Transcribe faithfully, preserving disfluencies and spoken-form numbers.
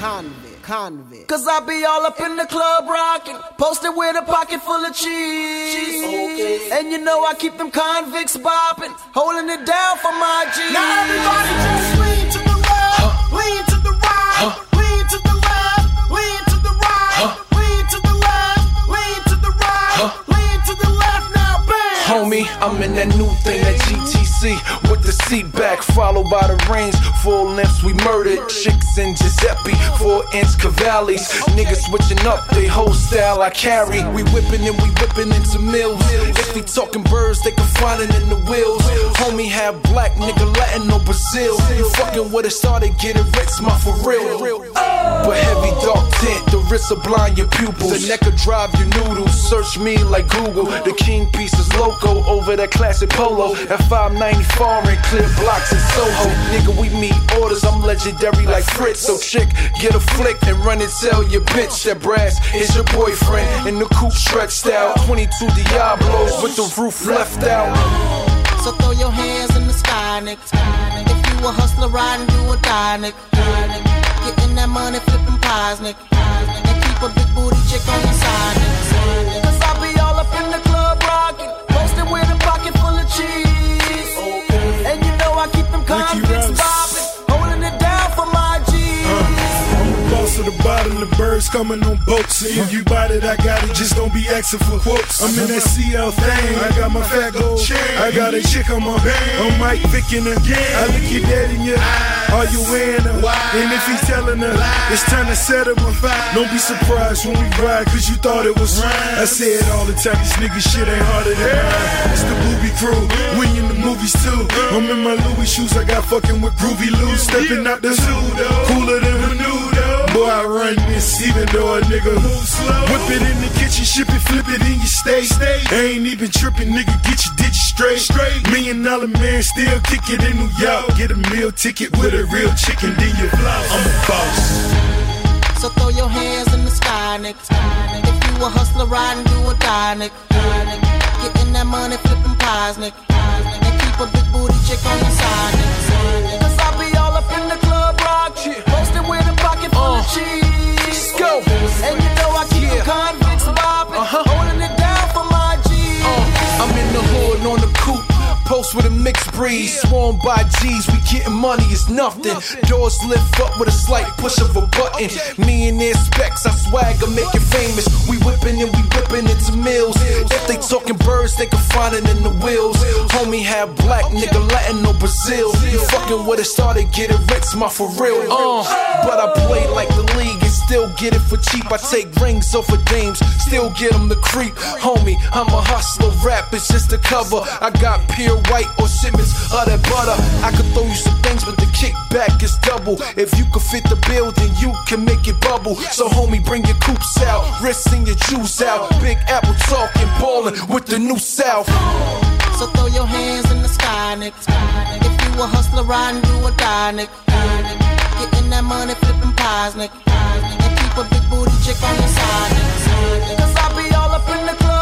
convict, convict. Cause I be all up in the club rocking, posted with a pocket full of cheese. Okay. And you know I keep them convicts bopping, holding it down for my G's. Now everybody just lean to the left, huh? lean to the right, huh? lean to the left, lean to the right, huh? lean to the left, lean to the right, huh? lean to the left, now bam! Homie, I'm in that new thing, that G T C with the seat back, followed by the range. Full lengths we murdered, chicks in Giuseppe, four inch Cavallis. Niggas switching up, they whole style I carry. We whipping and we whipping into mills. If we talking birds, they can find it in the wheels. Homie had black, nigga Latin or Brazil. You fucking with it, started getting rich, my for real. But heavy dark tint, the wrists will blind your pupils. The neck will drive your noodles. Search me like Google. The king piece is loco over that classic polo. At five ninety foreign, clear blocks in Soho. Nigga, we meet orders, I'm legendary like Fritz. So chick, get a flick and run and tell your bitch that brass is your boyfriend. In the coupe stretched out, twenty-two Diablos with the roof left out. So throw your hands in the sky, nigga. If you a hustler, riding, you a die, nigga. Getting that money, flipping pies, nigga. And keep a big booty chick on your side, nigga. Cause I be all up in the club rocking, posted with a pocket full of cheese. And you know I keep them convicts bopping, holding it down for my G's. Uh, I'm the boss of the bottom, the birds coming on boats. And if you buy it, I got it, just don't be asking for quotes. I'm in that C L thing, I got my fat gold chain. I got a chick on my band, I'm Mike Vick in again. I look your dad in your eye, are you wearing her? And if he's telling her, it's time to set him on fire. Don't be surprised when we ride, cause you thought it was right. I say it all the time, this nigga shit ain't harder than mine. It's the Booby Crew, we in the movies too. I'm in my Louis shoes, I got fucking with Groovy Lou. Stepping out the zoo, cooler than Menudo. Boy, I run this, even though a nigga move slow. Whip it in the kitchen, ship it, flip it in your state. I ain't even tripping, nigga, get your digits straight. straight. Million dollar man, still kick it in New York. Get a meal ticket with a real chicken, then you floss. I'm a boss. So throw your hands in the sky, nigga. If you a hustler, riding, you a die, nigga. Getting that money, flipping pies, nigga. And keep a big booty chick on your side, nigga. Cause I be all up in the club rocking, posted with a pocket full of cheese. Go. And you know I keep yeah. the convicts bopping, uh-huh. holding it down for my G's. Uh, I'm in the hood on the coupe, post with a mixed breeze. Swarmed by G's, we getting money is nothing. Doors lift up with a slight push of a button. Me and their specs, I swagger, make it famous. We whipping and we whipping into mills. If they talking birds, they can find it in the wheels. Homie had black, nigga Latin or Brazil. You fucking with it, started getting rich, my for real. Uh, but I play like the league and still get it for cheap. I take rings off of dames, still get them to creep. Homie, I'm a hustler, rap is just a cover. I got pure white or Simmons of that butter. I could throw you some things, but the kickback is double. If you could fit the bill, then you can make it bubble. So homie, bring your coops out, wrists and your juice out. Big Apple talking, ballin' with the new South. So throw your hands in the sky, nigga. If you a hustler, riding, you a die, nigga. Getting that money, flipping pies, nigga. And keep a big booty chick on your side, nigga. Cause I be all up in the club